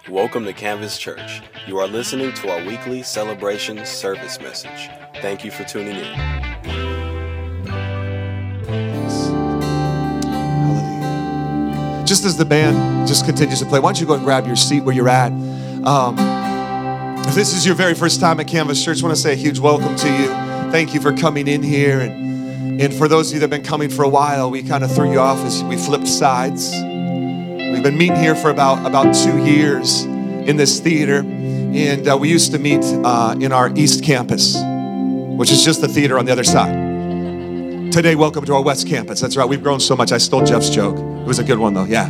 Welcome to Canvas Church. You are listening to our weekly celebration service message. Thank you for tuning in. Hallelujah. Just as the band just continues to play, why don't you go and grab your seat where you're at. If this is your very first time at Canvas Church, I want to say a huge welcome to you. Thank you for coming in here. And for those of you that have been coming for a while, we kind of threw you off as we flipped sides. We've been meeting here for about 2 years in this theater, and we used to meet in our East Campus, which is just the theater on the other side. Today, welcome to our West Campus. That's right, we've grown so much. I stole Jeff's joke. It was a good one, though, yeah.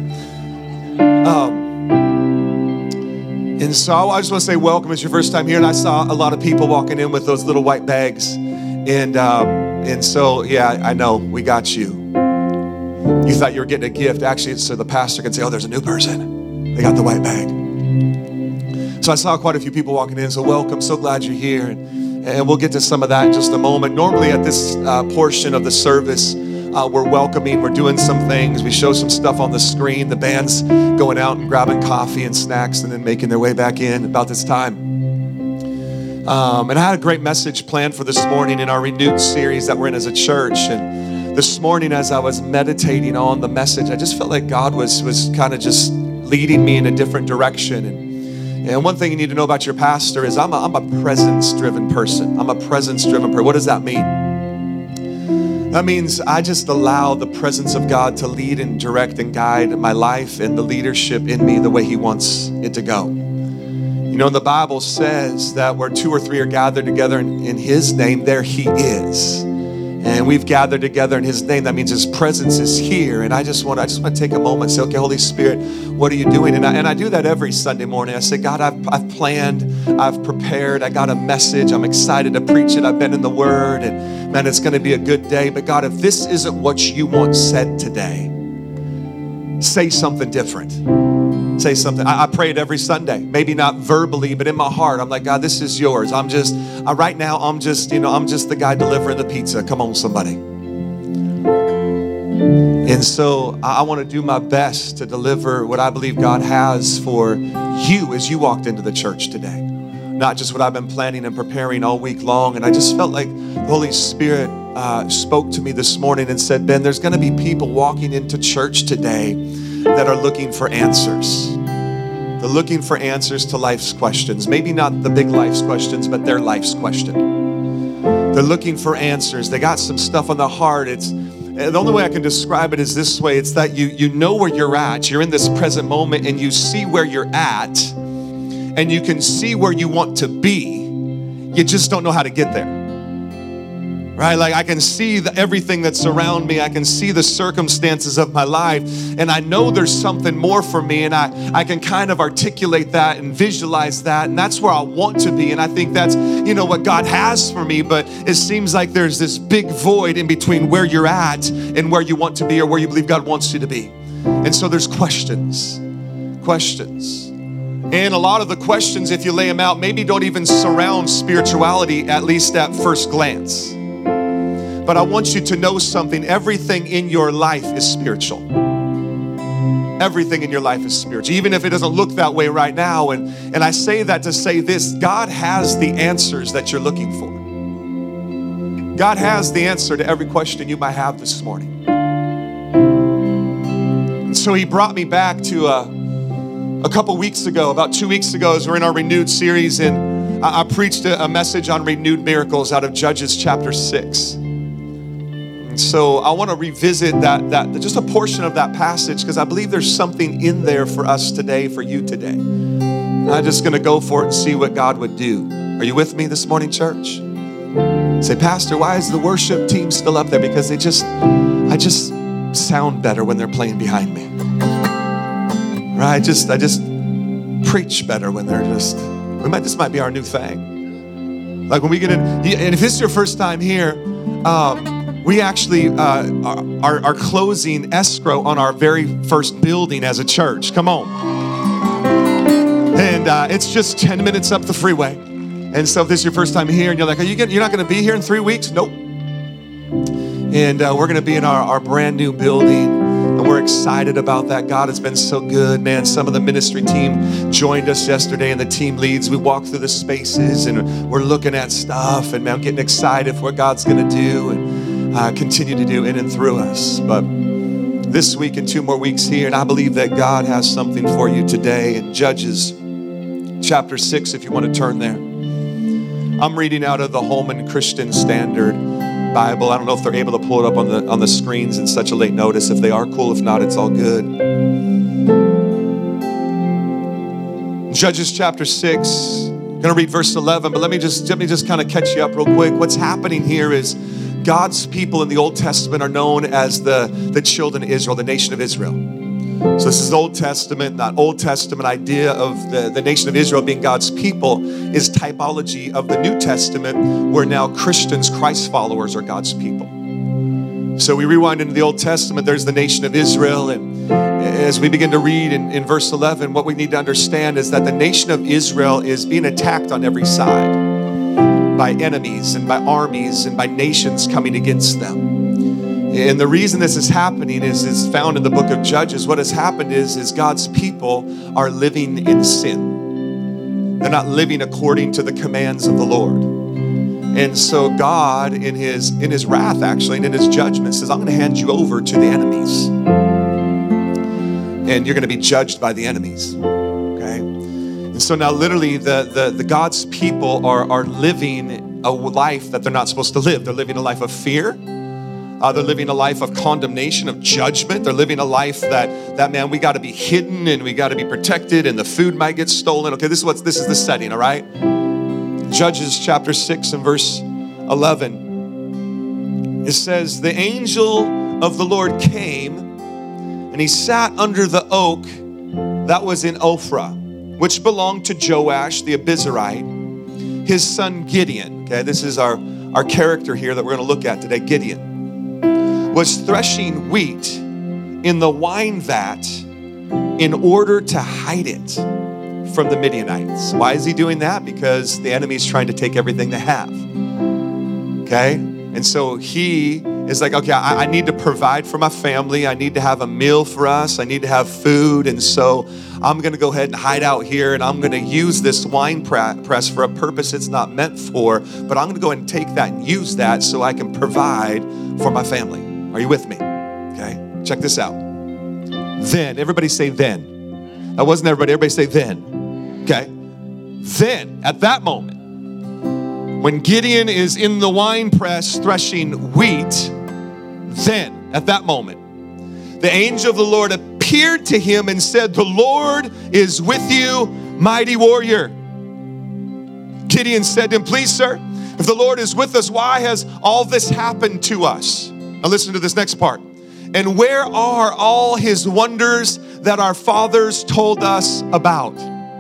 And so I just want to say welcome. It's your first time here, and I saw a lot of people walking in with those little white bags, and so, yeah, I know, we got you. You thought you were getting a gift. Actually, so the pastor can say, oh, there's a new person. They got the white bag. So I saw quite a few people walking in, so welcome. So glad you're here. And we'll get to some of that in just a moment. Normally at this portion of the service, we're welcoming, we're doing some things. We show some stuff on the screen. The band's going out and grabbing coffee and snacks and then making their way back in about this time. And I had a great message planned for this morning in our Renewed series that we're in as a church. And this morning, as I was meditating on the message, I just felt like God was kind of just leading me in a different direction. And one thing you need to know about your pastor is I'm a presence-driven person. I'm a presence-driven person. What does that mean? That means I just allow the presence of God to lead and direct and guide my life and the leadership in me the way He wants it to go. You know, the Bible says that where 2 or 3 are gathered together in His name, there He is. And we've gathered together in His name. That means His presence is here. And I just want to take a moment and say, okay, Holy Spirit, what are you doing? And I do that every Sunday morning. I say, God, I've planned, I've prepared, I got a message. I'm excited to preach it. I've been in the Word, and man, it's going to be a good day. But God, if this isn't what you want said today, say something different. Say something. I pray it every Sunday. Maybe not verbally, but in my heart, I'm like, God, this is yours. Right now, I'm just the guy delivering the pizza. Come on, somebody. And so I want to do my best to deliver what I believe God has for you as you walked into the church today. Not just what I've been planning and preparing all week long. And I just felt like the Holy Spirit spoke to me this morning and said, Ben, there's going to be people walking into church today that are looking for answers. They're looking for answers to life's questions. Maybe not the big life's questions, but their life's question. They're looking for answers. They got some stuff on the heart. The only way I can describe it is this way. It's that you know where you're at. You're in this present moment and you see where you're at and you can see where you want to be. You just don't know how to get there. Right? Like I can see everything that's around me. I can see the circumstances of my life. And I know there's something more for me. And I can kind of articulate that and visualize that. And that's where I want to be. And I think that's, what God has for me. But it seems like there's this big void in between where you're at and where you want to be or where you believe God wants you to be. And so there's questions. And a lot of the questions, if you lay them out, maybe don't even surround spirituality, at least at first glance. But I want you to know something. Everything in your life is spiritual. Everything in your life is spiritual, even if it doesn't look that way right now. And I say that to say this, God has the answers that you're looking for. God has the answer to every question you might have this morning. And so He brought me back to a couple weeks ago, about 2 weeks ago, as we're in our Renewed series, and I preached a message on renewed miracles out of Judges chapter 6. So I want to revisit that just a portion of that passage because I believe there's something in there for us today, for you today. And I'm just going to go for it and see what God would do. Are you with me this morning, church? Say, Pastor, why is the worship team still up there? Because I just sound better when they're playing behind me. Right? I just preach better when they're this might be our new thing. Like when we get in, and if this is your first time here, we actually are closing escrow on our very first building as a church. Come on. And it's just 10 minutes up the freeway. And so if this is your first time here and you're like, you're not going to be here in 3 weeks? Nope. And we're going to be in our brand new building. And we're excited about that. God has been so good, man. Some of the ministry team joined us yesterday, and the team leads. We walked through the spaces, and we're looking at stuff, and man, I'm getting excited for what God's going to do and continue to do in and through us. But this week and 2 more weeks here, and I believe that God has something for you today. In Judges chapter 6, if you want to turn there. I'm reading out of the Holman Christian Standard Bible. I don't know if they're able to pull it up on the screens in such a late notice. If they are, cool. If not, it's all good. Judges chapter 6. I'm going to read verse 11, but let me just kind of catch you up real quick. What's happening here is God's people in the Old Testament are known as the children of Israel, the nation of Israel. So this is the Old Testament. That Old Testament idea of the nation of Israel being God's people is typology of the New Testament, where now Christians, Christ followers, are God's people. So we rewind into the Old Testament, there's the nation of Israel, and as we begin to read in verse 11, what we need to understand is that the nation of Israel is being attacked on every side by enemies and by armies and by nations coming against them. And the reason this is happening is found in the book of Judges. What has happened is God's people are living in sin. They're not living according to the commands of the Lord. And so God, in his wrath actually, and in his judgment, says, I'm going to hand you over to the enemies. And you're going to be judged by the enemies. Okay? And so now literally the God's people are living a life that they're not supposed to live. They're living a life of fear. They're living a life of condemnation, of judgment. They're living a life that man, we got to be hidden and we got to be protected, and the food might get stolen. Okay, this is the setting, all right? Judges chapter 6 and verse 11. It says, the angel of the Lord came, and he sat under the oak that was in Ophrah, which belonged to Joash the Abiezrite, his son Gideon. Okay, this is our character here that we're going to look at today, Gideon. Was threshing wheat in the wine vat in order to hide it from the Midianites. Why is he doing that? Because the enemy is trying to take everything they have. Okay? And so he is like, okay, I need to provide for my family. I need to have a meal for us. I need to have food. And so I'm going to go ahead and hide out here, and I'm going to use this wine press for a purpose it's not meant for, but I'm going to go ahead and take that and use that so I can provide for my family. Are you with me? Okay, check this out. Then, everybody say then. That wasn't everybody. Everybody say then. Okay. Then, at that moment, when Gideon is in the wine press threshing wheat, then, at that moment, the angel of the Lord appeared to him and said, the Lord is with you, mighty warrior. Gideon said to him, please, sir, if the Lord is with us, why has all this happened to us? Now listen to this next part. And where are all his wonders that our fathers told us about?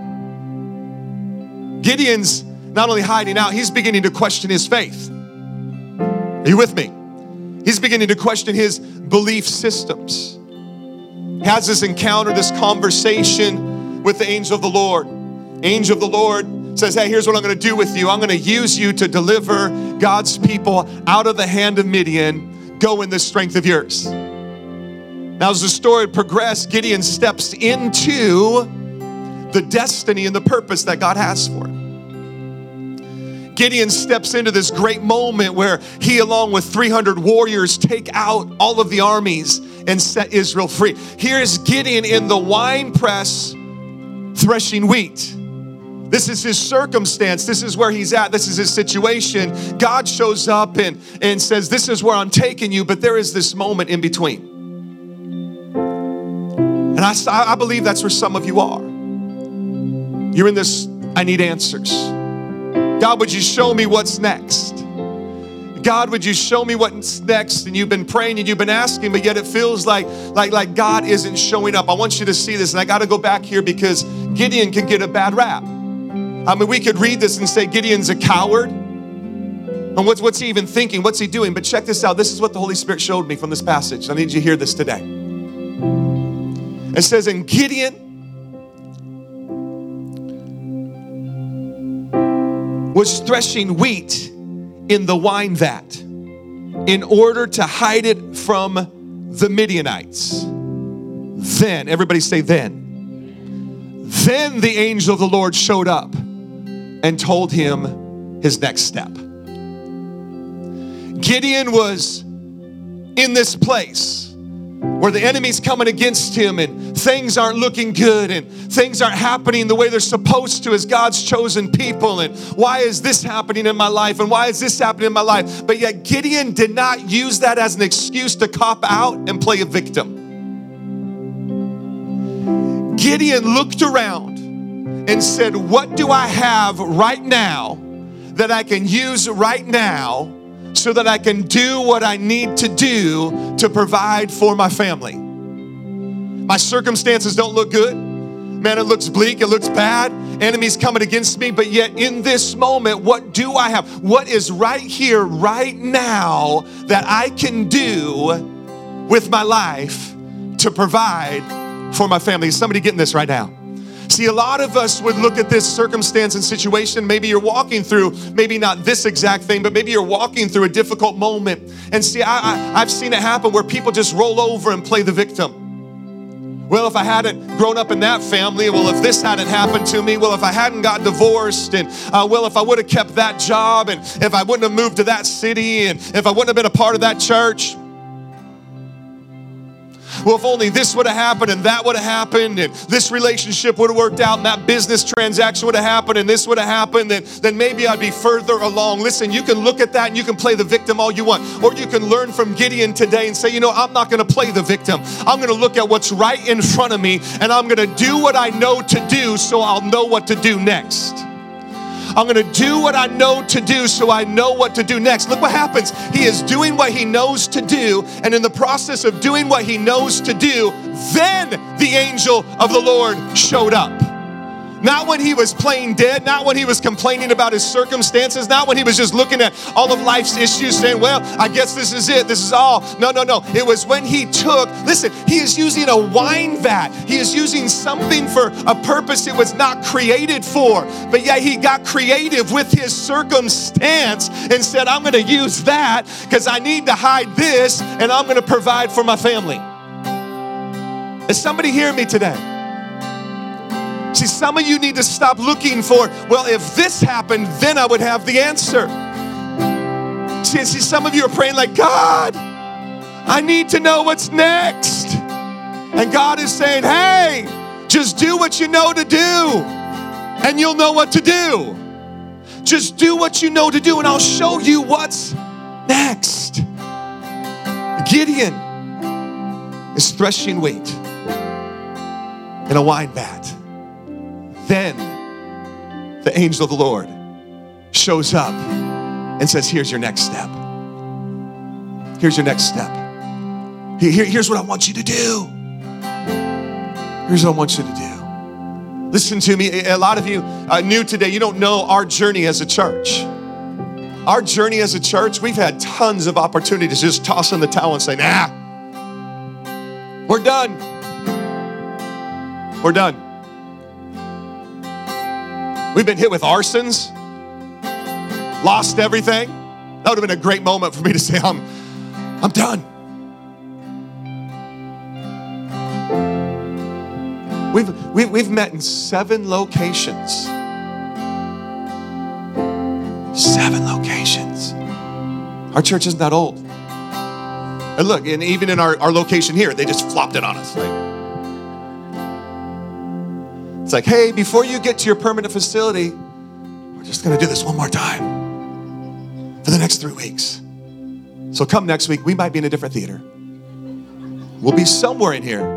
Gideon's not only hiding out, he's beginning to question his faith. Are you with me? He's beginning to question his belief systems. He has this encounter, this conversation with the angel of the Lord. Angel of the Lord says, hey, here's what I'm going to do with you. I'm going to use you to deliver God's people out of the hand of Midian. Go in the strength of yours. Now, as the story progressed, Gideon steps into the destiny and the purpose that God has for him. Gideon steps into this great moment where he, along with 300 warriors, take out all of the armies and set Israel free. Here's Gideon in the wine press threshing wheat. This is his circumstance. This is where he's at. This is his situation. God shows up and says, this is where I'm taking you, but there is this moment in between. And I believe that's where some of you are. You're in this, I need answers. God, would you show me what's next? God, would you show me what's next? And you've been praying and you've been asking, but yet it feels like God isn't showing up. I want you to see this, and I got to go back here because Gideon can get a bad rap. I mean, we could read this and say Gideon's a coward. And what's he even thinking? What's he doing? But check this out. This is what the Holy Spirit showed me from this passage. I need you to hear this today. It says, and Gideon was threshing wheat in the wine vat in order to hide it from the Midianites. Then, everybody say then. Then the angel of the Lord showed up and told him his next step. Gideon was in this place where the enemy's coming against him and things aren't looking good and things aren't happening the way they're supposed to as God's chosen people. And why is this happening in my life? And why is this happening in my life? But yet Gideon did not use that as an excuse to cop out and play a victim. Gideon looked around and said, what do I have right now that I can use right now so that I can do what I need to do to provide for my family? My circumstances don't look good. Man, it looks bleak, it looks bad. Enemies coming against me, but yet in this moment, what do I have? What is right here, right now that I can do with my life to provide for my family? Is somebody getting this right now? See, a lot of us would look at this circumstance and situation. Maybe you're walking through, maybe not this exact thing, but maybe you're walking through a difficult moment. And see, I've seen it happen where people just roll over and play the victim. Well, if I hadn't grown up in that family, well, if this hadn't happened to me, well, if I hadn't got divorced, and well, if I would have kept that job, and if I wouldn't have moved to that city, and if I wouldn't have been a part of that church, well, if only this would have happened and that would have happened and this relationship would have worked out and that business transaction would have happened and this would have happened, then maybe I'd be further along. Listen, you can look at that and you can play the victim all you want. Or you can learn from Gideon today and say, you know, I'm not going to play the victim. I'm going to look at what's right in front of me and I'm going to do what I know to do so I'll know what to do next. I'm going to do what I know to do so I know what to do next. Look what happens. He is doing what he knows to do, and in the process of doing what he knows to do, then the angel of the Lord showed up. Not when he was playing dead, not when he was complaining about his circumstances, not when he was just looking at all of life's issues saying, well, I guess this is it, this is all. No. It was when he took, listen, he is using a wine vat. He is using something for a purpose it was not created for. But yet he got creative with his circumstance and said, I'm going to use that because I need to hide this and I'm going to provide for my family. Is somebody hearing me today? See, some of you need to stop looking for, well, if this happened, then I would have the answer. See, some of you are praying like, God, I need to know what's next. And God is saying, hey, just do what you know to do, and you'll know what to do. Just do what you know to do, and I'll show you what's next. Gideon is threshing wheat in a wine vat. Then the angel of the Lord shows up and says, here's your next step. Here's your next step. Here's what I want you to do. Here's what I want you to do. Listen to me. A lot of you new today, you don't know our journey as a church. Our journey as a church, we've had tons of opportunities to just toss in the towel and say, nah, we're done. We're done. We've been hit with arsons, lost everything. That would have been a great moment for me to say, I'm done. We've met in 7 locations. 7 locations. Our church isn't that old. And look, and even in our location here, they just flopped it on us. It's like, hey, before you get to your permanent facility, we're just going to do this one more time for the next 3 weeks. So come next week, we might be in a different theater. We'll be somewhere in here.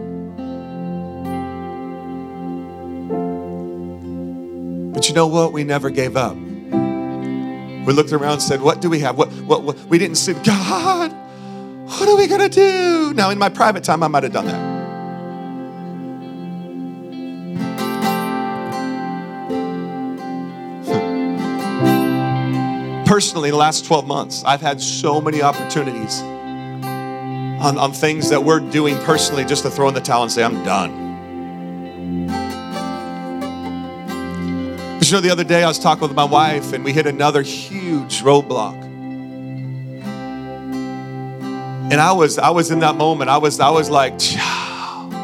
But you know what? We never gave up. We looked around and said, what do we have? What? We didn't say, God, what are we going to do? Now, in my private time, I might have done that. Personally, in the last 12 months, I've had so many opportunities on things that we're doing personally just to throw in the towel and say, I'm done. But you know, the other day I was talking with my wife and we hit another huge roadblock. And I was in that moment, I was like,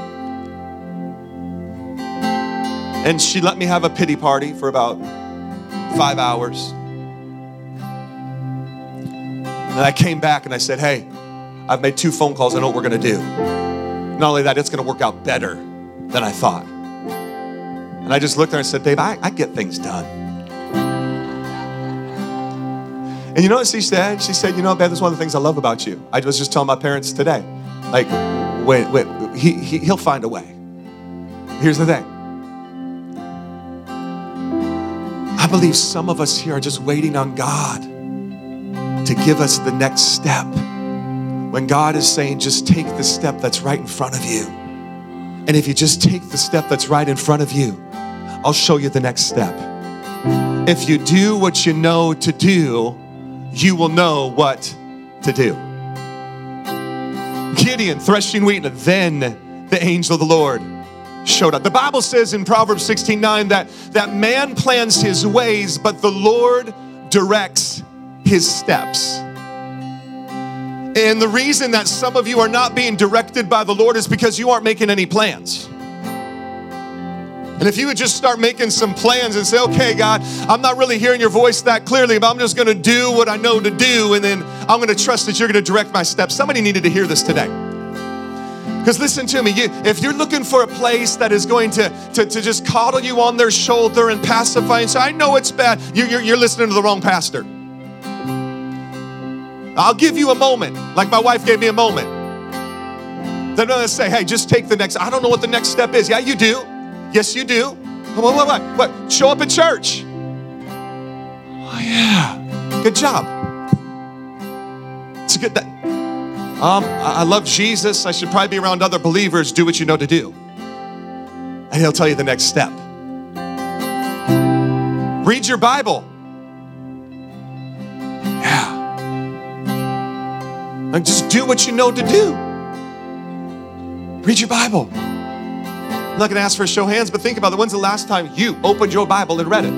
And she let me have a pity party for about 5 hours. And I came back and I said, hey, I've made 2 phone calls. I know what we're going to do. Not only that, it's going to work out better than I thought. And I just looked at her and said, babe, I get things done. And you know what she said? She said, you know, babe, that's one of the things I love about you. I was just telling my parents today, like, wait, he'll find a way. Here's the thing. I believe some of us here are just waiting on God to give us the next step. When God is saying, just take the step that's right in front of you. And if you just take the step that's right in front of you, I'll show you the next step. If you do what you know to do, you will know what to do. Gideon threshing wheat, and then the angel of the Lord showed up. The Bible says in Proverbs 16:9 that man plans his ways, but the Lord directs his steps. And the reason that some of you are not being directed by the Lord is because you aren't making any plans. And if you would just start making some plans and say, okay, God, I'm not really hearing your voice that clearly, but I'm just going to do what I know to do, and then I'm going to trust that you're going to direct my steps. Somebody needed to hear this today. Because listen to me, if you're looking for a place that is going to just coddle you on their shoulder and pacify and say, I know it's bad, you're listening to the wrong pastor. I'll give you a moment, like my wife gave me a moment. They're going to say, hey, just take the next, I don't know what the next step is. Yeah, you do. Yes, you do. What? Show up at church. Oh, yeah. Good job. It's a good, I love Jesus. I should probably be around other believers. Do what you know to do. And he'll tell you the next step. Read your Bible. Yeah. And just do what you know to do. Read your Bible. I'm not going to ask for a show of hands, but think about it. When's the last time you opened your Bible and read it?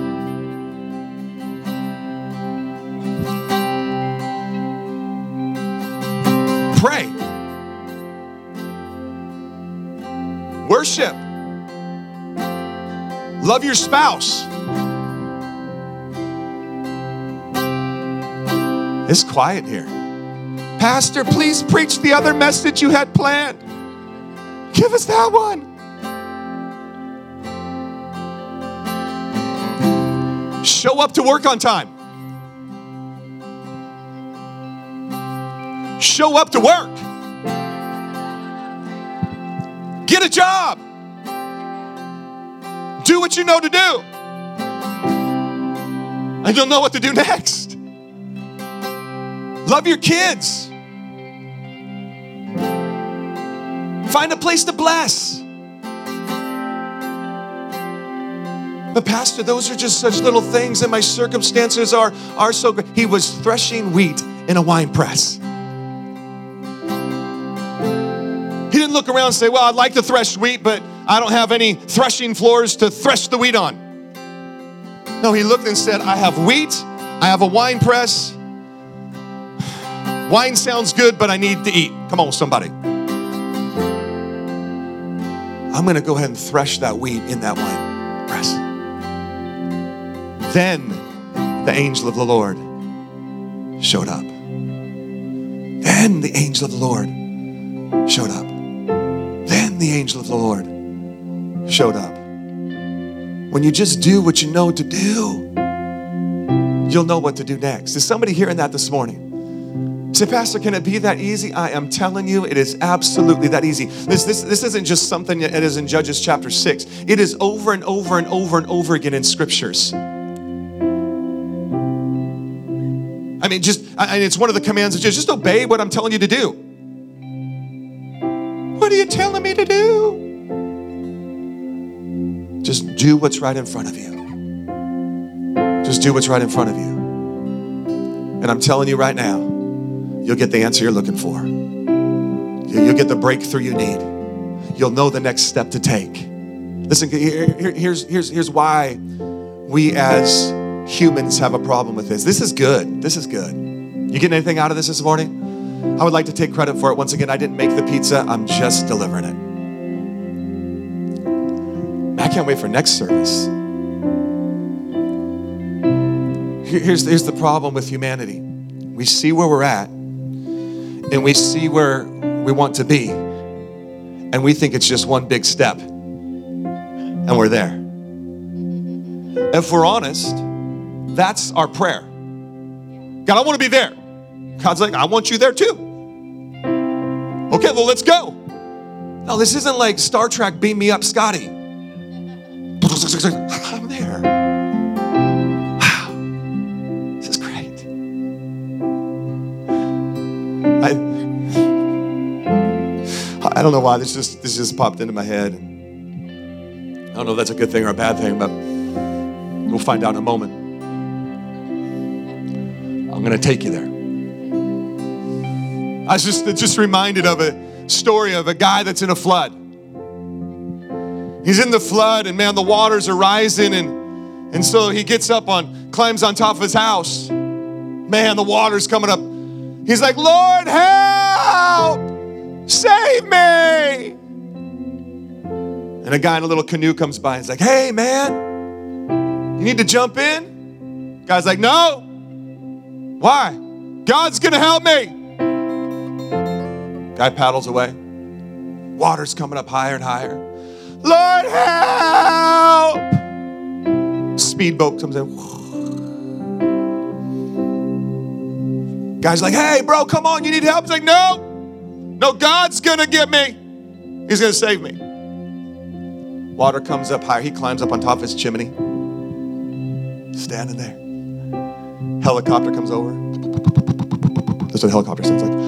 Pray. Worship. Love your spouse. It's quiet here. Pastor, please preach the other message you had planned. Give us that one. Show up to work on time. Show up to work. Get a job. Do what you know to do. And you'll know what to do next. Love your kids. Find a place to bless. But Pastor, those are just such little things and my circumstances are so great. He was threshing wheat in a wine press. He didn't look around and say, well, I'd like to thresh wheat, but I don't have any threshing floors to thresh the wheat on. No, he looked and said, I have wheat, I have a wine press. Wine sounds good, but I need to eat. Come on, somebody. I'm going to go ahead and thresh that wheat in that wine press. Then the angel of the Lord showed up. Then the angel of the Lord showed up. Then the angel of the Lord showed up. When you just do what you know to do, you'll know what to do next. Is somebody hearing that this morning? Say, Pastor, can it be that easy? I am telling you, it is absolutely that easy. This isn't just something that is in Judges chapter 6. It is over and over and over and over again in scriptures. I mean, it's one of the commands of just obey what I'm telling you to do. What are you telling me to do? Just do what's right in front of you. Just do what's right in front of you. And I'm telling you right now, you'll get the answer you're looking for. You'll get the breakthrough you need. You'll know the next step to take. Listen, here's why we as humans have a problem with this. This is good. This is good. You getting anything out of this morning? I would like to take credit for it. Once again, I didn't make the pizza. I'm just delivering it. Mac can't wait for next service. Here's the problem with humanity. We see where we're at, and we see where we want to be, and we think it's just one big step, and we're there. If we're honest, that's our prayer. God, I want to be there. God's like, I want you there too. Okay, well, let's go. No, this isn't like Star Trek, beam me up, Scotty. I'm there. Wow, this is great. I don't know why this just popped into my head. I don't know if that's a good thing or a bad thing, but we'll find out in a moment. I'm going to take you there. I was just reminded of a story of a guy that's in a flood. He's in the flood, and man, the waters are rising, and so he gets up climbs on top of his house. Man, the water's coming up. He's like, Lord, help! Save me! And a guy in a little canoe comes by. He's like, hey, man, you need to jump in? Guy's like, no. Why? God's going to help me. Guy paddles away. Water's coming up higher and higher. Lord, help! Speedboat comes in. Guy's like, hey, bro, come on, you need help. He's like, no, God's gonna get me. He's gonna save me. Water comes up higher. He climbs up on top of his chimney. Standing there. Helicopter comes over. That's what a helicopter sounds like.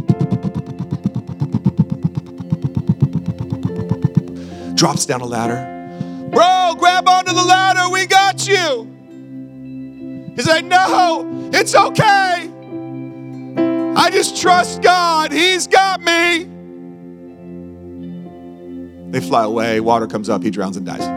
Drops down a ladder. Bro, grab onto the ladder. We got you. He's like, no, it's okay. I just trust God. He's got me. They fly away. Water comes up. He drowns and dies.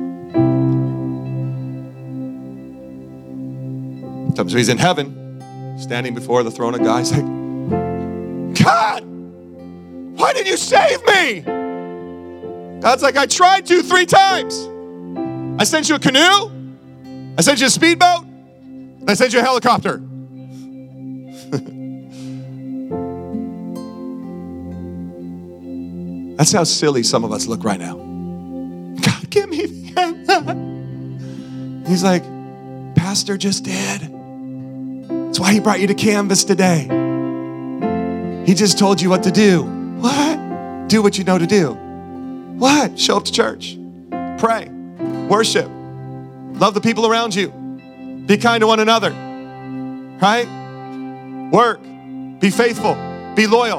So he's in heaven, standing before the throne of God. He's like, God, why didn't you save me? God's like, I tried to 3 times. I sent you a canoe. I sent you a speedboat. And I sent you a helicopter. That's how silly some of us look right now. God, give me the answer. He's like, Pastor just did. That's why he brought you to Canvas today. He just told you what to do. What? Do what you know to do. What? Show up to church. Pray. Worship. Love the people around you. Be kind to one another. Right? Work. Be faithful. Be loyal.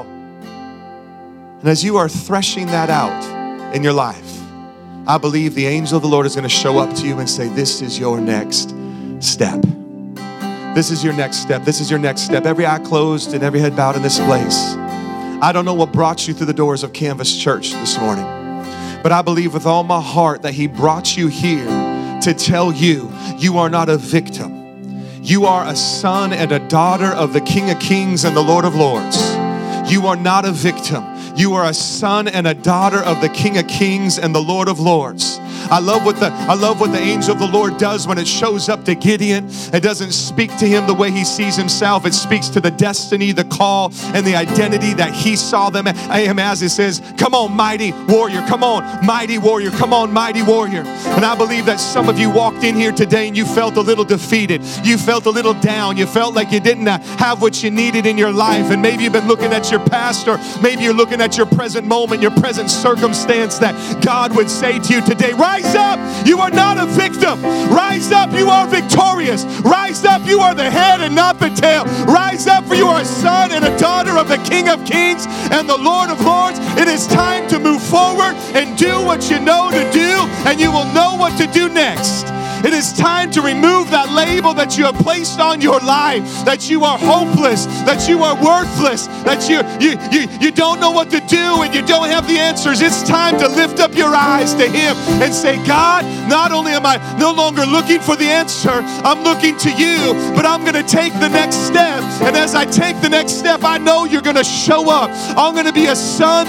And as you are threshing that out in your life, I believe the angel of the Lord is going to show up to you and say, this is your next step. This is your next step. This is your next step. Every eye closed and every head bowed in this place. I don't know what brought you through the doors of Canvas Church this morning, but I believe with all my heart that he brought you here to tell you, you are not a victim. You are a son and a daughter of the King of Kings and the Lord of Lords. You are not a victim. You are a son and a daughter of the King of Kings and the Lord of Lords. I love what the angel of the Lord does when it shows up to Gideon. It doesn't speak to him the way he sees himself. It speaks to the destiny, the call, and the identity that he saw them as. It says, come on, mighty warrior. Come on, mighty warrior. Come on, mighty warrior. And I believe that some of you walked in here today and you felt a little defeated. You felt a little down. You felt like you didn't have what you needed in your life. And maybe you've been looking at your past, or maybe you're looking at your present moment, your present circumstance, that God would say to you today, rise up, you are not a victim. Rise up, you are victorious. Rise up, you are the head and not the tail. Rise up, for you are a son and a daughter of the King of Kings and the Lord of Lords. It is time to move forward and do what you know to do, and you will know what to do next. It is time to remove that label that you have placed on your life, that you are hopeless, that you are worthless, that you don't know what to do and you don't have the answers. It's time to lift up your eyes to him and say, God, not only am I no longer looking for the answer, I'm looking to you, but I'm going to take the next step. And as I take the next step, I know you're going to show up. I'm going to be a son that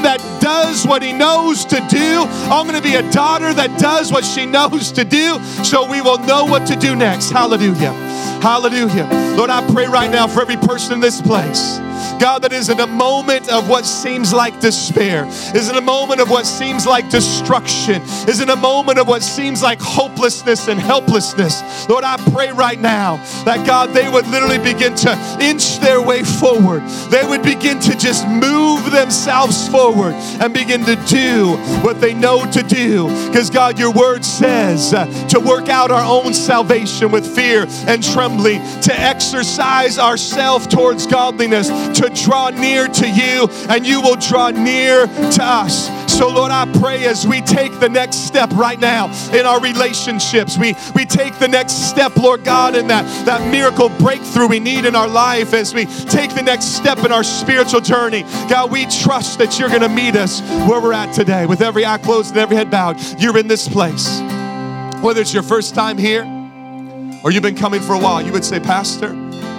does what he knows to do. I'm going to be a daughter that does what she knows to do, so we will know what to do next. Hallelujah. Hallelujah. Lord, I pray right now for every person in this place, God, that is in a moment of what seems like despair, is in a moment of what seems like destruction, is in a moment of what seems like hopelessness and helplessness. Lord, I pray right now that, God, they would literally begin to inch their way forward. They would begin to just move themselves forward and begin to do what they know to do. Because, God, your word says to work out our own salvation with fear and trembling, to exercise ourselves towards godliness, to draw near to you, and you will draw near to us. So, Lord, I pray as we take the next step right now in our relationships, we take the next step, Lord God, in that miracle breakthrough we need in our life, as we take the next step in our spiritual journey. God, we trust that you're going to meet us where we're at today. With every eye closed and every head bowed, you're in this place. Whether it's your first time here or you've been coming for a while, you would say, Pastor,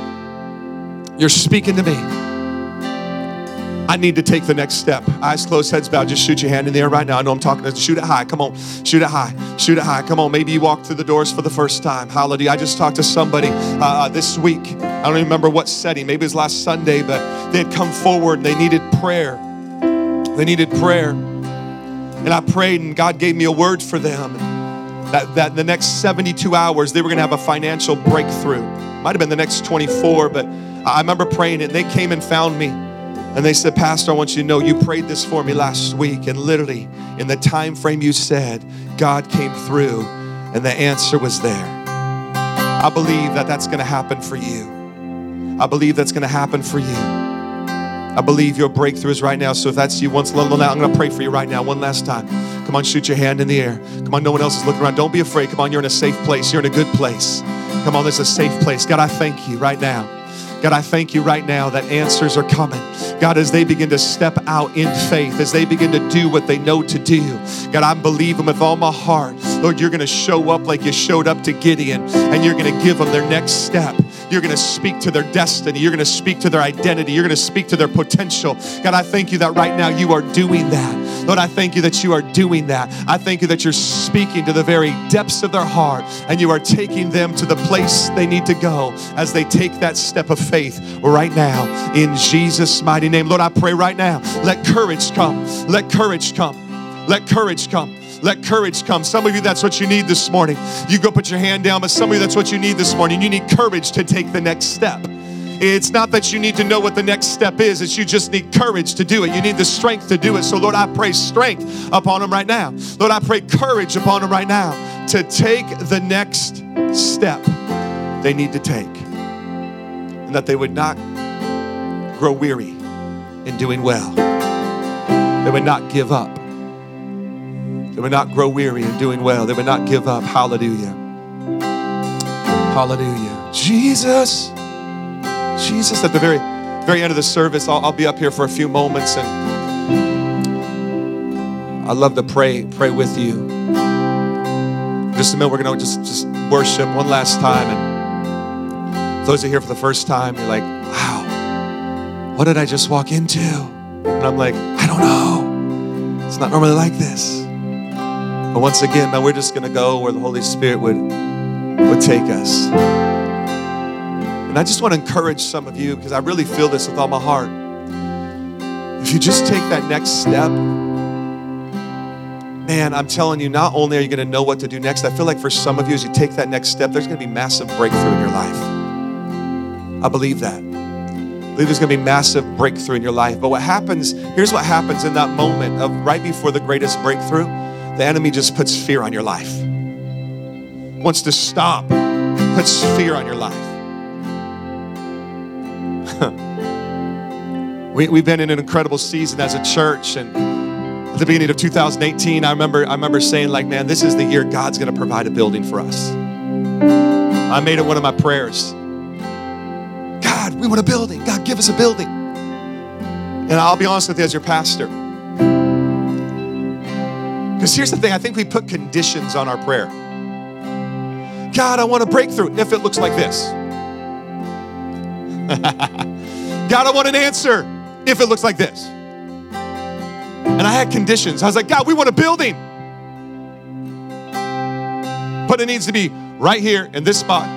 you're speaking to me. I need to take the next step. Eyes closed, heads bowed. Just shoot your hand in the air right now. I know I'm talking to you. Shoot it high. Come on. Shoot it high. Shoot it high. Come on. Maybe you walked through the doors for the first time. Hallelujah. I just talked to somebody this week. I don't even remember what setting. Maybe it was last Sunday, but they had come forward and they needed prayer. They needed prayer. And I prayed and God gave me a word for them. That the next 72 hours, they were going to have a financial breakthrough. Might have been the next 24, but I remember praying it. And they came and found me. And they said, Pastor, I want you to know you prayed this for me last week. And literally, in the time frame you said, God came through and the answer was there. I believe that that's going to happen for you. I believe that's going to happen for you. I believe your breakthrough is right now. So if that's you, once I'm going to pray for you right now, one last time. Come on, shoot your hand in the air. Come on, no one else is looking around. Don't be afraid. Come on, you're in a safe place. You're in a good place. Come on, this is a safe place. God, I thank you right now. God, I thank you right now that answers are coming. God, as they begin to step out in faith, as they begin to do what they know to do, God, I'm believing with all my heart, Lord, you're going to show up like you showed up to Gideon, and you're going to give them their next step. You're going to speak to their destiny. You're going to speak to their identity. You're going to speak to their potential. God, I thank you that right now you are doing that. Lord, I thank you that you are doing that. I thank you that you're speaking to the very depths of their heart, and you are taking them to the place they need to go as they take that step of faith right now in Jesus' mighty name. Lord, I pray right now, let courage come. Let courage come. Let courage come. Let courage come. Some of you, that's what you need this morning. You go put your hand down, but some of you, that's what you need this morning. You need courage to take the next step. It's not that you need to know what the next step is. It's you just need courage to do it. You need the strength to do it. So, Lord, I pray strength upon them right now. Lord, I pray courage upon them right now to take the next step they need to take. And that they would not grow weary in doing well. They would not give up. They would not grow weary in doing well. They would not give up. Hallelujah. Hallelujah. Jesus. Jesus, at the very end of the service, I'll be up here for a few moments, and I'd love to pray with you. Just a minute, we're going to just worship one last time. And those who are here for the first time, you're like, wow, what did I just walk into? And I'm like, I don't know. It's not normally like this. But once again, man, we're just going to go where the Holy Spirit would take us. And I just want to encourage some of you, because I really feel this with all my heart. If you just take that next step, man, I'm telling you, not only are you going to know what to do next, I feel like for some of you, as you take that next step, there's going to be massive breakthrough in your life. I believe that. I believe there's going to be massive breakthrough in your life. But here's what happens in that moment of right before the greatest breakthrough. The enemy just puts fear on your life. Wants to stop, puts fear on your life. We've been in an incredible season as a church, and at the beginning of 2018, I remember saying, like, man, this is the year God's going to provide a building for us. I made it one of my prayers. God, we want a building. God, give us a building. And I'll be honest with you as your pastor. Because here's the thing, I think we put conditions on our prayer. God, I want a breakthrough if it looks like this. God, I want an answer if it looks like this. And I had conditions. I was like, God, we want a building. But it needs to be right here in this spot.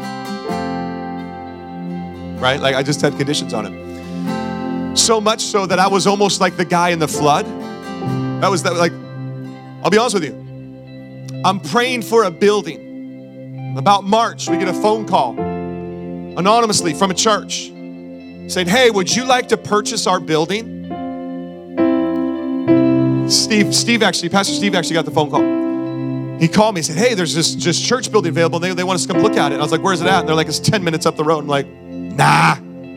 Right? Like I just had conditions on it. So much so that I was almost like the guy in the flood. I'll be honest with you. I'm praying for a building. About March, we get a phone call anonymously from a church saying, hey, would you like to purchase our building? Pastor Steve actually got the phone call. He called me and said, hey, there's this church building available. They want us to come look at it. And I was like, where's it at? And they're like, it's 10 minutes up the road. I'm like, nah.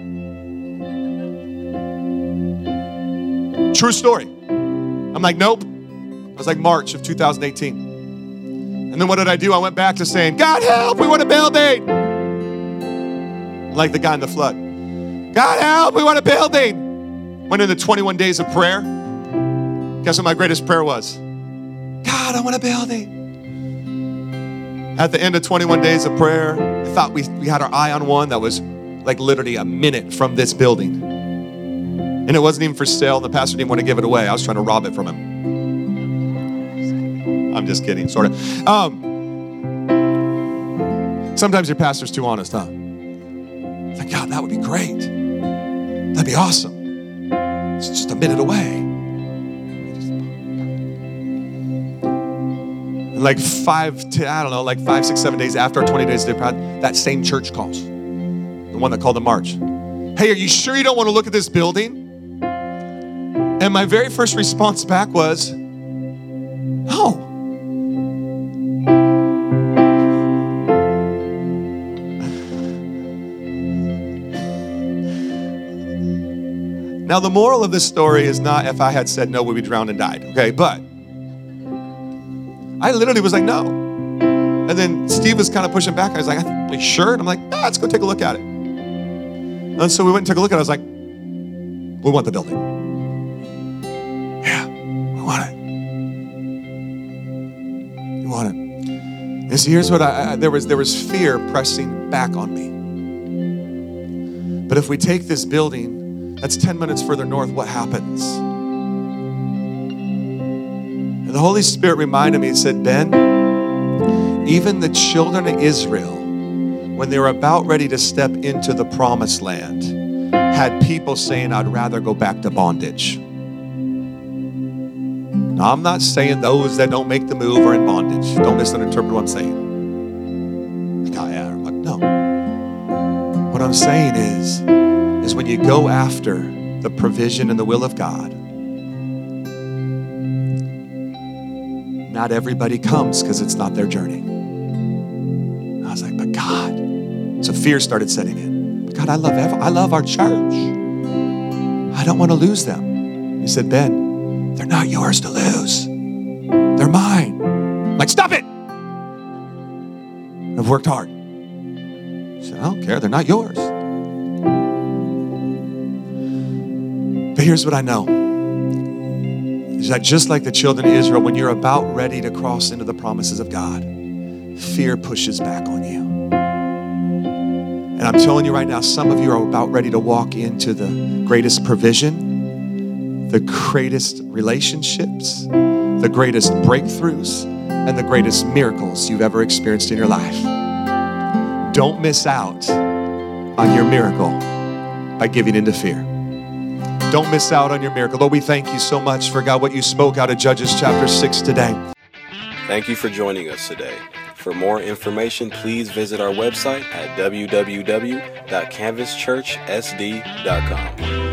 True story. I'm like, nope. It was like March of 2018. And then what did I do? I went back to saying, God help, we want a building. Like the guy in the flood. God help, we want a building. Went into 21 days of prayer. Guess what my greatest prayer was? God, I want a building. At the end of 21 days of prayer, I thought we had our eye on one that was like literally a minute from this building. And it wasn't even for sale. The pastor didn't want to give it away. I was trying to rob it from him. I'm just kidding, sort of. Sometimes your pastor's too honest, huh? It's like, God, that would be great. That'd be awesome. It's just a minute away. Like 5, 6, 7 days after our 20 days, that same church calls. The one that called in March. Hey, are you sure you don't want to look at this building? And my very first response back was, no. Now, the moral of this story is not if I had said no, we'd be drowned and died, okay? But I literally was like, no. And then Steve was kind of pushing back. I was like, are you sure? And I'm like, let's go take a look at it. And so we went and took a look at it. I was like, we want the building. Yeah, we want it. We want it. And so here's what there was fear pressing back on me. But if we take this building, that's 10 minutes further north, what happens? And the Holy Spirit reminded me, he said, Ben, even the children of Israel, when they were about ready to step into the promised land, had people saying, I'd rather go back to bondage. Now, I'm not saying those that don't make the move are in bondage. Don't misinterpret what I'm saying. I'm like, no. What I'm saying is when you go after the provision and the will of God, not everybody comes because it's not their journey. I was like, but God. So fear started setting in. But God, I love our church. I don't want to lose them. He said, Ben, they're not yours to lose. They're mine. I'm like, stop it. I've worked hard. He said, I don't care. They're not yours. But here's what I know. Is that just like the children of Israel, when you're about ready to cross into the promises of God, fear pushes back on you. And I'm telling you right now, some of you are about ready to walk into the greatest provision, the greatest relationships, the greatest breakthroughs, and the greatest miracles you've ever experienced in your life. Don't miss out on your miracle by giving into fear. Don't miss out on your miracle. Lord, we thank you so much for, God, what you spoke out of Judges chapter 6 today. Thank you for joining us today. For more information, please visit our website at www.canvaschurchsd.com.